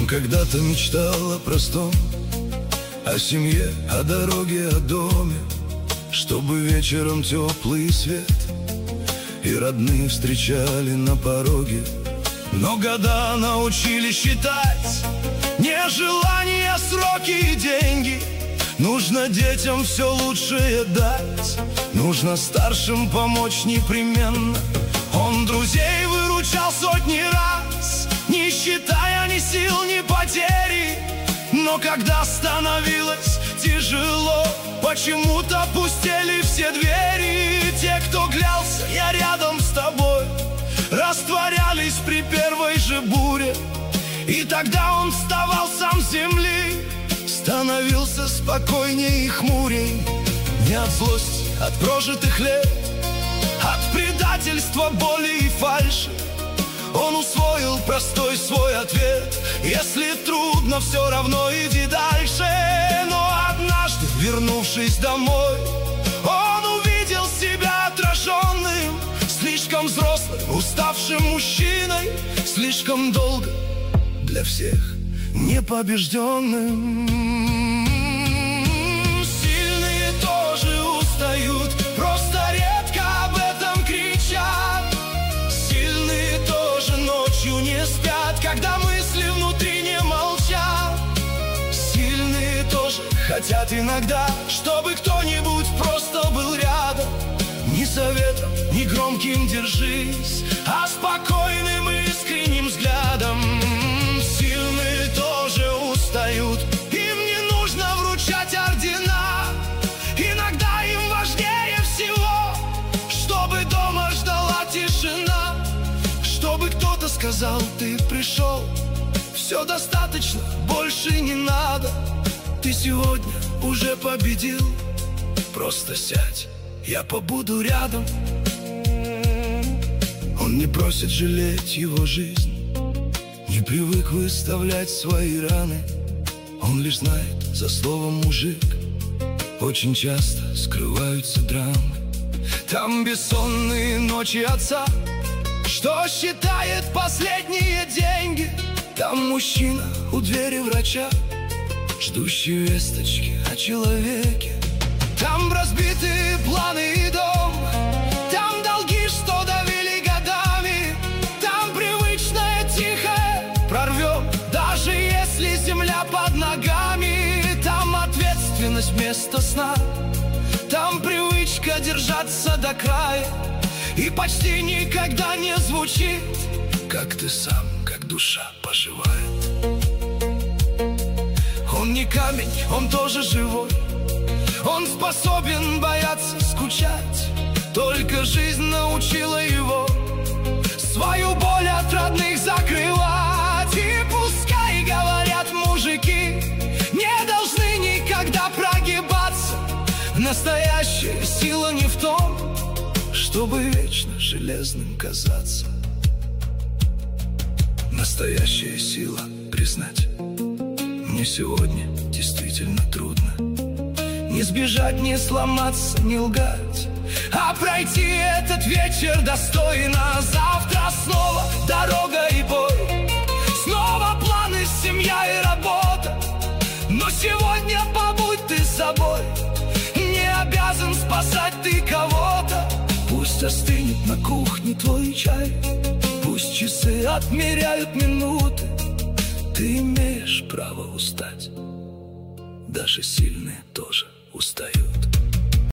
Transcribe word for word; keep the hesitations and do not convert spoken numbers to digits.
когда-то мечтал о простом, о семье, о дороге, о доме, чтобы вечером теплый свет и родные встречали на пороге. Но года научили считать не желания, сроки и деньги. Нужно детям все лучшее дать, нужно старшим помочь непременно. Он друзей выручал сотни раз, не считая ни сил, ни потери. Но когда становилось тяжело, почему-то пустели все двери. Те, кто клялся, я рядом с тобой, растворялись при первой же буре. И тогда он вставал сам с земли, становился спокойней и хмурей. Не от злости, от прожитых лет, от предательства, боли и фальши. Он усвоил простой свой ответ: если трудно, все равно иди дальше. Но однажды, вернувшись домой, он увидел себя отраженным, слишком взрослым, уставшим мужчиной, слишком долго для всех непобежденным. Сильные тоже устают, просто редко об этом кричат. Сильные тоже ночью не спят, когда мысли внутри не молчат. Сильные тоже хотят иногда, чтобы кто-нибудь просто был рядом. Ни советом, ни громким держись, а спокойным и искренним взглядом. Сильные тоже устают, им не нужно вручать ордена. Иногда им важнее всего, чтобы дома ждала тишина, чтобы кто-то сказал: ты пришел, все достаточно, больше не надо. Ты сегодня уже победил, просто сядь, я побуду рядом. Он не просит жалеть его жизнь, не привык выставлять свои раны. Он лишь знает, за словом мужик очень часто скрываются драмы. Там бессонные ночи отца, что считает последние деньги. Там мужчина у двери врача, ждущий весточки о человеке. Там разбитые планы и дом, там долги, что давили годами. Там привычное тихое прорвем, даже если земля под ногами. Там ответственность вместо сна, там привычка держаться до края. И почти никогда не звучит: как ты сам, как душа поживает. Он не камень, он тоже живой, он способен бояться, скучать. Только жизнь научила его свою боль от родных закрывать. И пускай говорят мужики, не должны никогда прогибаться. Настоящая сила не в том, чтобы вечно железным казаться. Настоящая сила признать: мне сегодня действительно трудно. Не сбежать, не сломаться, не лгать, а пройти этот вечер достойно. Завтра снова дорога и бой, снова планы, семья и работа. Но сегодня побудь ты собой, не обязан спасать ты кого-то. Пусть остынет на кухне твой чай, пусть часы отмеряют минуты. Ты имеешь право устать, даже сильные тоже.